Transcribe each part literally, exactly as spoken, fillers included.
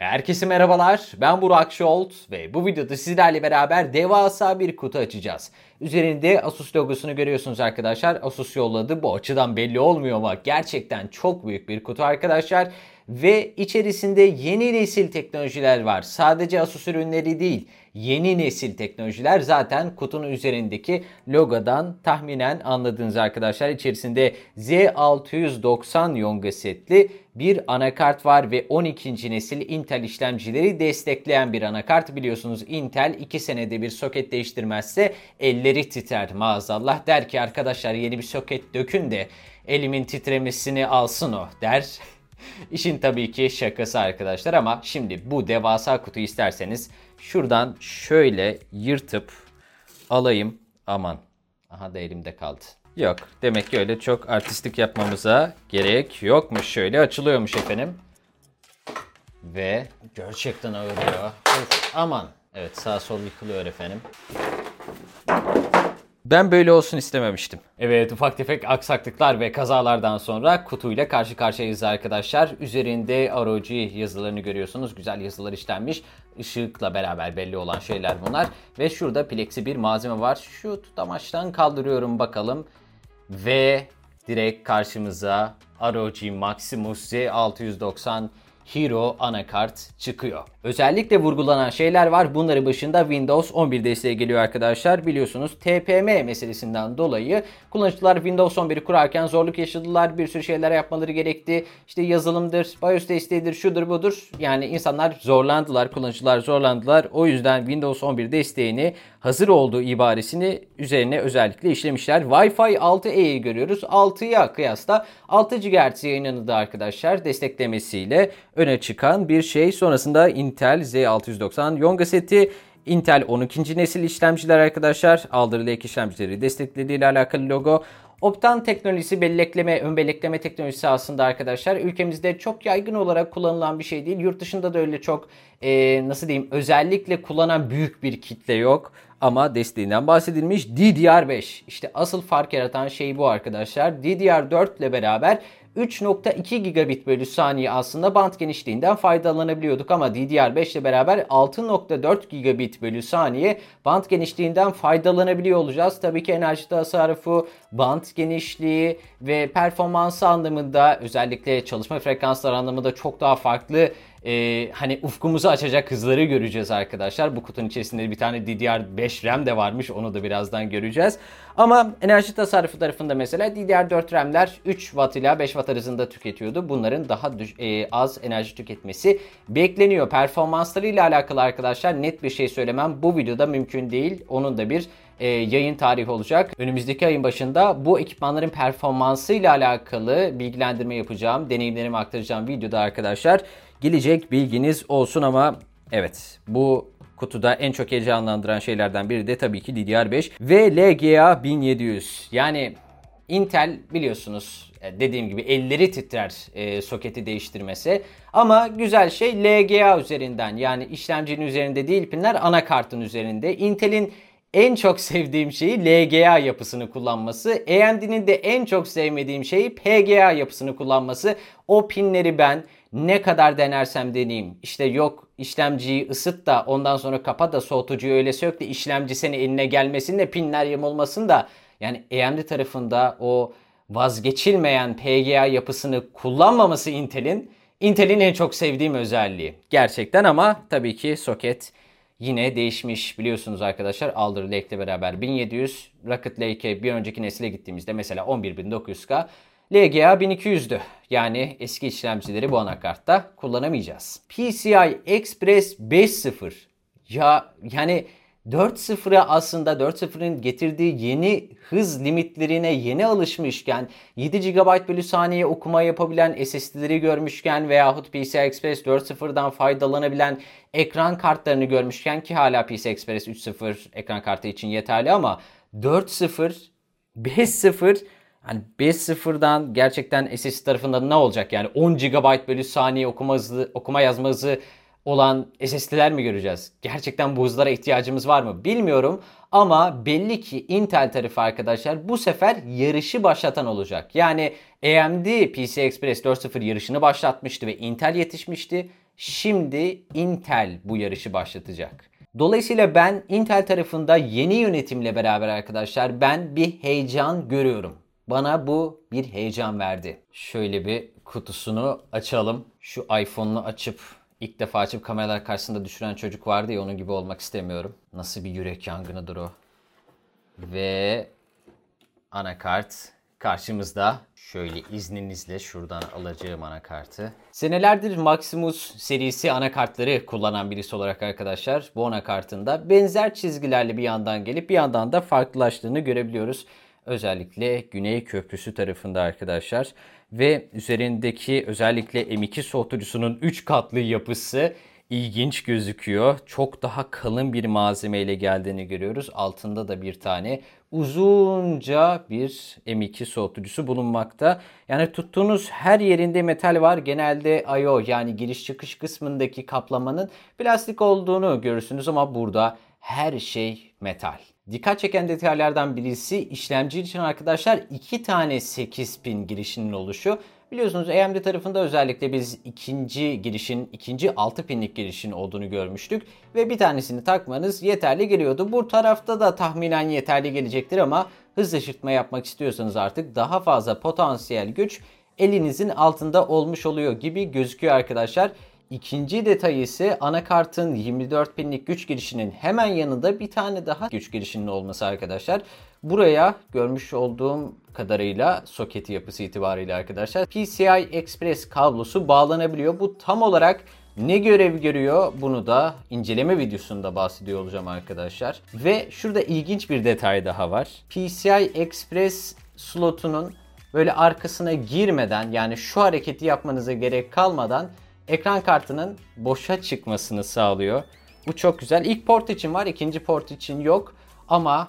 Herkese merhabalar, ben Burak Şolt ve bu videoda sizlerle beraber devasa bir kutu açacağız. Üzerinde Asus logosunu görüyorsunuz arkadaşlar. Asus yolladı, bu açıdan belli olmuyor ama gerçekten çok büyük bir kutu arkadaşlar. Ve içerisinde yeni nesil teknolojiler var. Sadece Asus ürünleri değil, yeni nesil teknolojiler zaten kutunun üzerindeki logodan tahminen anladınız arkadaşlar. İçerisinde Z altı yüz doksan Yonga setli bir anakart var ve on ikinci nesil Intel işlemcileri destekleyen bir anakart. Biliyorsunuz Intel iki senede bir soket değiştirmezse elleri titrer maazallah. Der ki arkadaşlar yeni bir soket dökün de elimin titremesini alsın o der. İşin tabii ki şakası arkadaşlar ama şimdi bu devasa kutuyu isterseniz şuradan şöyle yırtıp alayım. Aman. Aha da elimde kaldı. Yok. Demek ki öyle çok artistlik yapmamıza gerek yokmuş. Şöyle açılıyormuş efendim. Ve gerçekten ağır ya. Of, aman. Evet, sağ sol yıkılıyor efendim. Ben böyle olsun istememiştim. Evet, ufak tefek aksaklıklar ve kazalardan sonra kutuyla karşı karşıyayız arkadaşlar. Üzerinde R O G yazılarını görüyorsunuz. Güzel yazılar işlenmiş. Işıkla beraber belli olan şeyler bunlar. Ve şurada plexi bir malzeme var. Şu tutamaçtan kaldırıyorum bakalım. Ve direkt karşımıza R O G Maximus Z altı yüz doksan Hero anakart çıkıyor. Özellikle vurgulanan şeyler var. Bunların başında Windows on bir desteği geliyor arkadaşlar. Biliyorsunuz T P M meselesinden dolayı kullanıcılar Windows on biri kurarken zorluk yaşadılar. Bir sürü şeyler yapmaları gerekti. İşte yazılımdır, BIOS desteğidir, şudur budur. Yani insanlar zorlandılar, kullanıcılar zorlandılar. O yüzden Windows on bir desteğini hazır olduğu ibaresini üzerine özellikle işlemişler. Wi-Fi altı E'yi görüyoruz. altıya kıyasla altı gigahertz yayınlandı arkadaşlar. Desteklemesiyle öne çıkan bir şey. Sonrasında Intel Z altı yüz doksan Yonga seti, Intel on ikinci nesil işlemciler arkadaşlar. Alder Lake işlemcileri desteklediği ile alakalı logo. Optan teknolojisi bellekleme, ön bellekleme teknolojisi aslında arkadaşlar ülkemizde çok yaygın olarak kullanılan bir şey değil. Yurt dışında da öyle çok e, nasıl diyeyim özellikle kullanan büyük bir kitle yok. Ama desteğinden bahsedilmiş. D D R beş işte asıl fark yaratan şey bu arkadaşlar. D D R dört ile beraber üç nokta iki gigabit bölü saniye aslında band genişliğinden faydalanabiliyorduk ama D D R beş ile beraber altı nokta dört gigabit bölü saniye band genişliğinden faydalanabiliyor olacağız. Tabii ki enerji tasarrufu, band genişliği ve performansı anlamında özellikle çalışma frekansları anlamında çok daha farklı Ee, hani ufkumuzu açacak hızları göreceğiz arkadaşlar. Bu kutunun içerisinde bir tane D D R beş RAM de varmış. Onu da birazdan göreceğiz. Ama enerji tasarrufu tarafında mesela D D R dört RAM'ler üç watt ile beş watt arasında tüketiyordu. Bunların daha düş- e, az enerji tüketmesi bekleniyor. Performansları ile alakalı arkadaşlar net bir şey söylemem bu videoda mümkün değil. Onun da bir e, yayın tarihi olacak. Önümüzdeki ayın başında bu ekipmanların performansı ile alakalı bilgilendirme yapacağım. Deneyimlerimi aktaracağım videoda arkadaşlar. Gelecek bilginiz olsun ama evet bu kutuda en çok heyecanlandıran şeylerden biri de tabii ki D D R beş ve L G A bin yedi yüz. Yani Intel biliyorsunuz dediğim gibi elleri titrer e, soketi değiştirmesi. Ama güzel şey L G A üzerinden yani işlemcinin üzerinde değil pinler anakartın üzerinde. Intel'in en çok sevdiğim şeyi L G A yapısını kullanması. A M D'nin de en çok sevmediğim şeyi P G A yapısını kullanması. O pinleri ben ne kadar denersem deneyeyim. İşte yok işlemciyi ısıt da ondan sonra kapa da soğutucuyu öyle sök de işlemci senin eline gelmesin de pinler yamulmasın da. Yani A M D tarafında o vazgeçilmeyen P G A yapısını kullanmaması Intel'in. Intel'in en çok sevdiğim özelliği. Gerçekten ama tabii ki soket yine değişmiş biliyorsunuz arkadaşlar. Alder Lake ile beraber bin yedi yüz, Rocket Lake'e bir önceki nesile gittiğimizde mesela on bir bin dokuz yüz K, L G A bin iki yüzdü. Yani eski işlemcileri bu anakartta kullanamayacağız. P C I Express beş nokta sıfır. Ya yani dört nokta sıfıra aslında dört nokta sıfırın getirdiği yeni hız limitlerine yeni alışmışken yedi gigabayt bölü saniye okuma yapabilen S S D'leri görmüşken veyahut P C I Express dört nokta sıfırdan faydalanabilen ekran kartlarını görmüşken ki hala P C I Express üç nokta sıfır ekran kartı için yeterli ama dört nokta sıfır, beş nokta sıfır hani beş nokta sıfırdan gerçekten S S D tarafında ne olacak yani on gigabayt bölü saniye okuma hızı, okuma yazma hızı olan S S D'ler mi göreceğiz? Gerçekten bu hızlara ihtiyacımız var mı? Bilmiyorum ama belli ki Intel tarafı arkadaşlar bu sefer yarışı başlatan olacak. Yani A M D P C I Express dört nokta sıfır yarışını başlatmıştı ve Intel yetişmişti. Şimdi Intel bu yarışı başlatacak. Dolayısıyla ben Intel tarafında yeni yönetimle beraber arkadaşlar ben bir heyecan görüyorum. Bana bu bir heyecan verdi. Şöyle bir kutusunu açalım. Şu iPhone'unu açıp ilk defa açıp kameralar karşısında düşüren çocuk vardı ya, onun gibi olmak istemiyorum. Nasıl bir yürek yangınıdır o. Ve anakart karşımızda. Şöyle izninizle şuradan alacağım anakartı. Senelerdir Maximus serisi anakartları kullanan birisi olarak arkadaşlar bu anakartında benzer çizgilerle bir yandan gelip bir yandan da farklılaştığını görebiliyoruz. Özellikle Güney Köprüsü tarafında arkadaşlar. Ve üzerindeki özellikle M iki soğutucusunun üç katlı yapısı ilginç gözüküyor. Çok daha kalın bir malzemeyle geldiğini görüyoruz. Altında da bir tane uzunca bir M iki soğutucusu bulunmakta. Yani tuttuğunuz her yerinde metal var. Genelde I O yani giriş çıkış kısmındaki kaplamanın plastik olduğunu görürsünüz ama burada her şey metal. Dikkat çeken detaylardan birisi işlemci için arkadaşlar iki tane sekiz pin girişinin oluşu. Biliyorsunuz A M D tarafında özellikle biz ikinci girişin, ikinci altı pinlik girişin olduğunu görmüştük. Ve bir tanesini takmanız yeterli geliyordu. Bu tarafta da tahminen yeterli gelecektir ama hız şaşırtma yapmak istiyorsanız artık daha fazla potansiyel güç elinizin altında olmuş oluyor gibi gözüküyor arkadaşlar. İkinci detay ise anakartın yirmi dört pinlik güç girişinin hemen yanında bir tane daha güç girişinin olması arkadaşlar. Buraya görmüş olduğum kadarıyla soketi yapısı itibariyle arkadaşlar P C I Express kablosu bağlanabiliyor. Bu tam olarak ne görev görüyor bunu da inceleme videosunda bahsediyor olacağım arkadaşlar. Ve şurada ilginç bir detay daha var. P C I Express slotunun böyle arkasına girmeden yani şu hareketi yapmanıza gerek kalmadan ekran kartının boşa çıkmasını sağlıyor. Bu çok güzel. İlk port için var, ikinci port için yok. Ama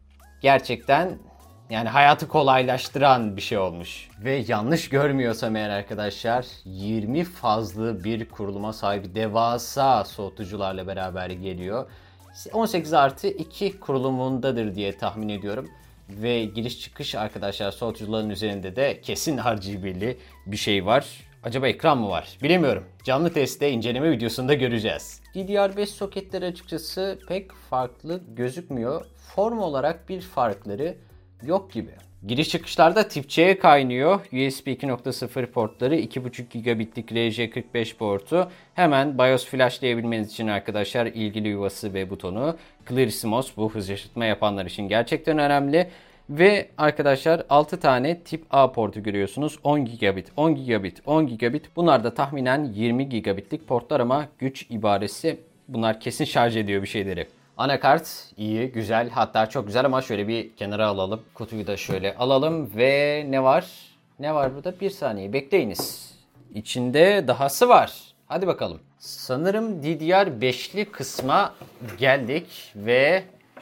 gerçekten yani hayatı kolaylaştıran bir şey olmuş. Ve yanlış görmüyorsam eğer arkadaşlar yirmi fazlı bir kuruluma sahip devasa soğutucularla beraber geliyor. on sekiz artı iki kurulumundadır diye tahmin ediyorum. Ve giriş çıkış arkadaşlar soğutucuların üzerinde de kesin R G B'li bir şey var. Acaba ekran mı var? Bilemiyorum. Canlı testte inceleme videosunda göreceğiz. D D R beş soketleri açıkçası pek farklı gözükmüyor. Form olarak bir farkları yok gibi. Giriş çıkışlarda tip C'ye kaynıyor. U S B iki nokta sıfır portları, iki buçuk gigabitlik R J kırk beş portu. Hemen BIOS flashlayabilmeniz için arkadaşlar ilgili yuvası ve butonu. ClearSMOS bu hız yaşatma yapanlar için gerçekten önemli. Ve arkadaşlar altı tane tip A portu görüyorsunuz. on gigabit, on gigabit, on gigabit. Bunlar da tahminen yirmi gigabitlik portlar ama güç ibaresi bunlar kesin şarj ediyor bir şeyleri. Anakart iyi, güzel, hatta çok güzel ama şöyle bir kenara alalım. Kutuyu da şöyle alalım ve ne var? Ne var burada? Bir saniye bekleyiniz. İçinde dahası var. Hadi bakalım. Sanırım D D R beşli kısma geldik ve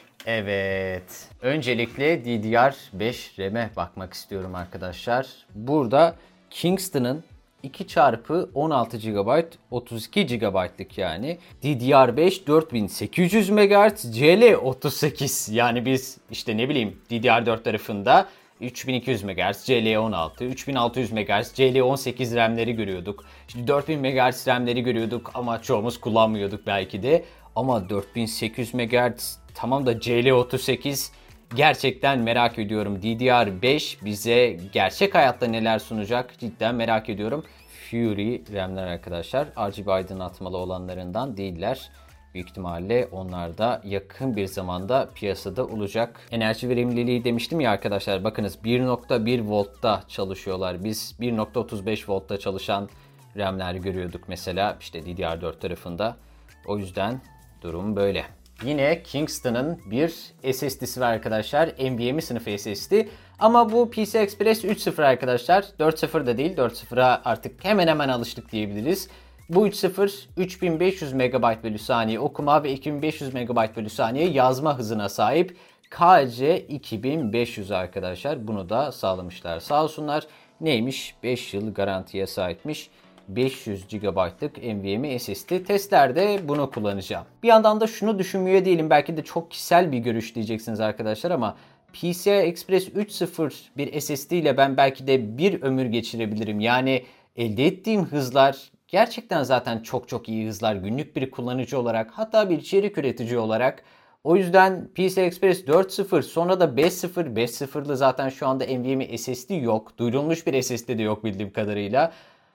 evet. Öncelikle D D R beş RAM'e bakmak istiyorum arkadaşlar. Burada Kingston'ın iki çarpı on altı gigabayt, otuz iki gigabaytlık yani. D D R beş dört bin sekiz yüz megahertz, C L otuz sekiz. Yani biz işte ne bileyim D D R dört tarafında üç bin iki yüz megahertz, C L on altı, üç bin altı yüz megahertz, C L on sekiz RAM'leri görüyorduk. Şimdi dört bin megahertz RAM'leri görüyorduk ama çoğumuz kullanmıyorduk belki de. Ama dört bin sekiz yüz megahertz tamam da C L otuz sekiz gerçekten merak ediyorum. D D R beş bize gerçek hayatta neler sunacak cidden merak ediyorum. Fury RAM'ler arkadaşlar R G B aydınlatmalı olanlarından değiller. Büyük ihtimalle onlar da yakın bir zamanda piyasada olacak. Enerji verimliliği demiştim ya arkadaşlar. Bakınız bir nokta bir voltta çalışıyorlar. Biz bir nokta otuz beş voltta çalışan RAM'ler görüyorduk mesela işte D D R dört tarafında. O yüzden durum böyle. Yine Kingston'ın bir S S D'si var arkadaşlar. NVMe sınıfı S S D. Ama bu P C I Express üç nokta sıfır arkadaşlar. dört nokta sıfır da değil. dört nokta sıfıra artık hemen hemen alıştık diyebiliriz. Bu üç nokta sıfır üç bin beş yüz megabayt bölü saniye okuma ve iki bin beş yüz megabayt bölü saniye yazma hızına sahip. K C iki bin beş yüz arkadaşlar. Bunu da sağlamışlar. Sağ olsunlar. Neymiş? beş yıl garantiye sahipmiş. beş yüz gigabaytlık NVMe S S D. Testlerde bunu kullanacağım. Bir yandan da şunu düşünmüyor değilim. Belki de çok kişisel bir görüş diyeceksiniz arkadaşlar ama P C I Express üç nokta sıfır bir S S D ile ben belki de bir ömür geçirebilirim. Yani elde ettiğim hızlar Gerçekten zaten çok çok iyi hızlar günlük bir kullanıcı olarak, hatta bir içerik üretici olarak. O yüzden P C I Express dört nokta sıfır, sonra da beş nokta sıfır. beş nokta sıfır'lı zaten şu anda NVMe S S D yok. Duyurulmuş bir S S D de yok bildiğim kadarıyla.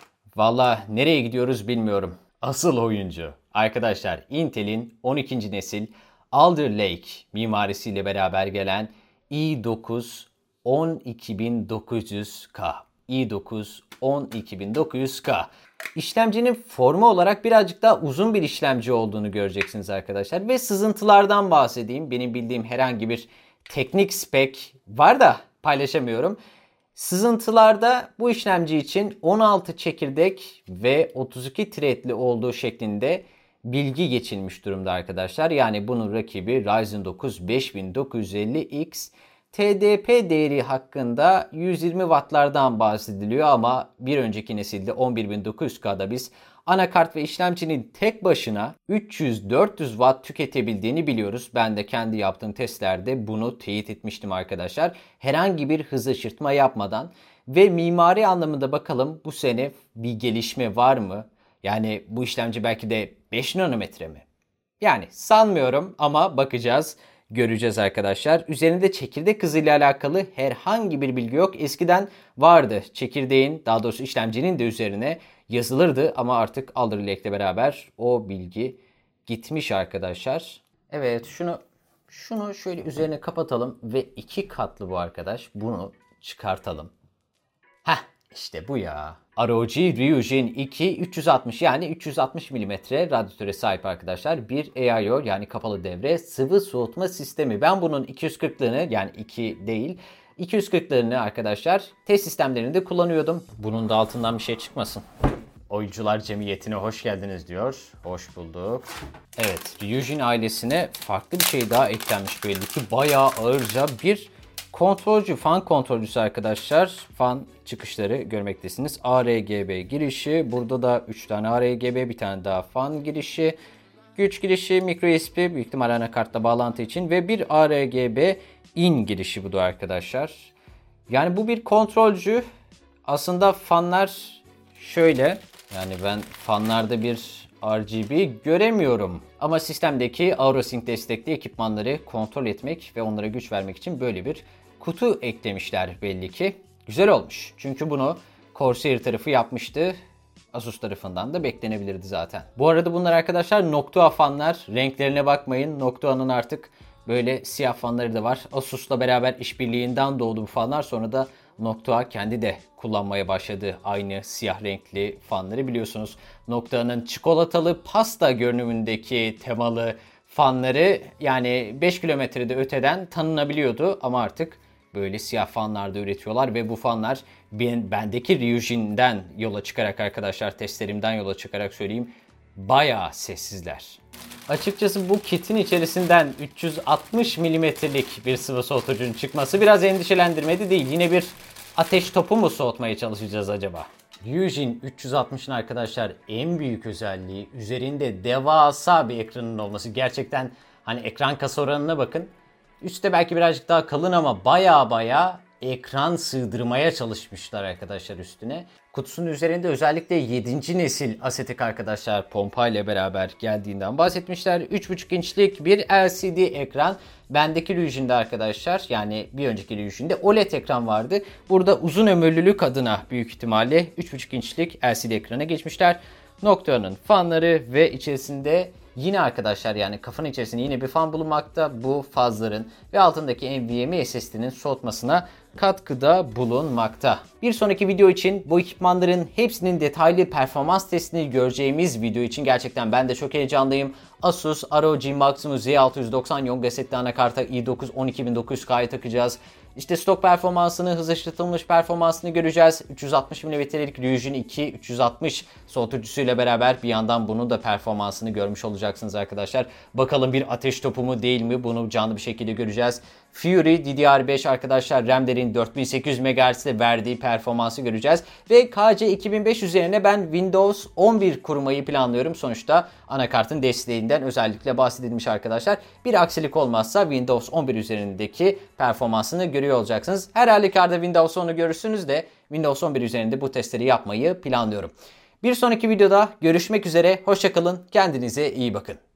Valla nereye gidiyoruz bilmiyorum. Asıl oyuncu arkadaşlar Intel'in on ikinci nesil Alder Lake mimarisiyle beraber gelen i dokuz on iki bin dokuz yüz K. i dokuz on iki bin dokuz yüz K. İşlemcinin formu olarak birazcık daha uzun bir işlemci olduğunu göreceksiniz arkadaşlar. Ve sızıntılardan bahsedeyim. Benim bildiğim herhangi bir teknik spec var da paylaşamıyorum. Sızıntılarda bu işlemci için on altı çekirdek ve otuz iki threadli olduğu şeklinde bilgi geçilmiş durumda arkadaşlar. Yani bunun rakibi Ryzen dokuz beş bin dokuz yüz elli X. T D P değeri hakkında yüz yirmi wattlardan bahsediliyor ama bir önceki nesilde on bir bin dokuz yüz K'da biz anakart ve işlemcinin tek başına üç yüz dört yüz watt tüketebildiğini biliyoruz. Ben de kendi yaptığım testlerde bunu teyit etmiştim arkadaşlar. Herhangi bir hız aşırtma yapmadan ve mimari anlamında bakalım bu sene bir gelişme var mı? Yani bu işlemci belki de beş nanometre mi? Yani sanmıyorum ama bakacağız. Göreceğiz arkadaşlar. Üzerinde çekirdek hızıyla alakalı herhangi bir bilgi yok. Eskiden vardı. Çekirdeğin, daha doğrusu işlemcinin de üzerine yazılırdı ama artık Alder Lake'le beraber o bilgi gitmiş arkadaşlar. Evet, şunu şunu şöyle üzerine kapatalım ve iki katlı bu arkadaş. Bunu çıkartalım. Heh, işte bu ya. R O G Ryujin iki üç yüz altmış yani üç yüz altmış milimetre radyatöre sahip arkadaşlar. Bir A I O yani kapalı devre sıvı soğutma sistemi. Ben bunun iki yüz kırklığını yani iki değil iki yüz kırklarını arkadaşlar test sistemlerinde kullanıyordum. Bunun da altından bir şey çıkmasın. Oyuncular Cemiyeti'ne hoş geldiniz diyor. Hoş bulduk. Evet, Ryujin ailesine farklı bir şey daha eklenmiş belli ki. Bayağı ağırca bir kontrolcü, fan kontrolcüsü arkadaşlar. Fan çıkışları görmektesiniz. A R G B girişi. Burada da üç tane A R G B, bir tane daha fan girişi. Güç girişi, micro U S B, büyük ihtimal anakartla bağlantı için ve bir A R G B in girişi bu da arkadaşlar. Yani bu bir kontrolcü. Aslında fanlar şöyle. Yani ben fanlarda bir R G B göremiyorum. Ama sistemdeki AuroSync destekli ekipmanları kontrol etmek ve onlara güç vermek için böyle bir kutu eklemişler belli ki. Güzel olmuş. Çünkü bunu Corsair tarafı yapmıştı. Asus tarafından da beklenebilirdi zaten. Bu arada bunlar arkadaşlar Noctua fanlar. Renklerine bakmayın. Noctua'nın artık böyle siyah fanları da var. Asus'la beraber işbirliğinden doğdu bu fanlar. Sonra da Noctua kendi de kullanmaya başladı aynı siyah renkli fanları, biliyorsunuz. Noctua'nın çikolatalı pasta görünümündeki temalı fanları yani beş kilometrede öteden tanınabiliyordu ama artık böyle siyah fanlar da üretiyorlar ve bu fanlar ben, bendeki Ryujin'den yola çıkarak arkadaşlar, testlerimden yola çıkarak söyleyeyim, bayağı sessizler. Açıkçası bu kitin içerisinden üç yüz altmış milimetrelik bir sıvı soğutucunun çıkması biraz endişelendirmedi değil. Yine bir ateş topu mu soğutmaya çalışacağız acaba? Ryujin üç yüz altmışın arkadaşlar en büyük özelliği üzerinde devasa bir ekranın olması. Gerçekten hani ekran kasa oranına bakın. Üstte belki birazcık daha kalın ama baya baya ekran sığdırmaya çalışmışlar arkadaşlar üstüne. Kutusunun üzerinde özellikle yedinci nesil Asetek arkadaşlar pompa ile beraber geldiğinden bahsetmişler. üç buçuk inçlik bir L C D ekran. Bendeki Ryujin'de arkadaşlar, yani bir önceki Ryujin'de O L E D ekran vardı. Burada uzun ömürlülük adına büyük ihtimalle üç buçuk inçlik L C D ekrana geçmişler. Noctua'nın fanları ve içerisinde yine arkadaşlar, yani kafanın içerisinde yine bir fan bulunmakta. Bu fazların ve altındaki NVMe S S D'nin soğutmasına katkıda bulunmakta. Bir sonraki video için bu ekipmanların hepsinin detaylı performans testini göreceğimiz video için gerçekten ben de çok heyecanlıyım. Asus R O G Maximus Z altı yüz doksan Young Asset'li anakarta i dokuz on iki bin dokuz yüz K'ya takacağız. İşte stok performansını, hız aşırtılmış performansını göreceğiz. üç yüz altmış milimetrelik Ryujin iki üç yüz altmış soğutucusuyla beraber bir yandan bunun da performansını görmüş olacaksınız arkadaşlar. Bakalım bir ateş topu mu değil mi, bunu canlı bir şekilde göreceğiz. Fury D D R beş arkadaşlar, RAM'lerin dört bin sekiz yüz megahertz'te verdiği performansı göreceğiz. Ve K C iki bin beş üzerine ben Windows on bir kurmayı planlıyorum. Sonuçta anakartın desteğinden özellikle bahsedilmiş arkadaşlar. Bir aksilik olmazsa Windows on bir üzerindeki performansını görüyor olacaksınız. Her halükarda Windows on'u görürsünüz de Windows on bir üzerinde bu testleri yapmayı planlıyorum. Bir sonraki videoda görüşmek üzere. Hoşça kalın. Kendinize iyi bakın.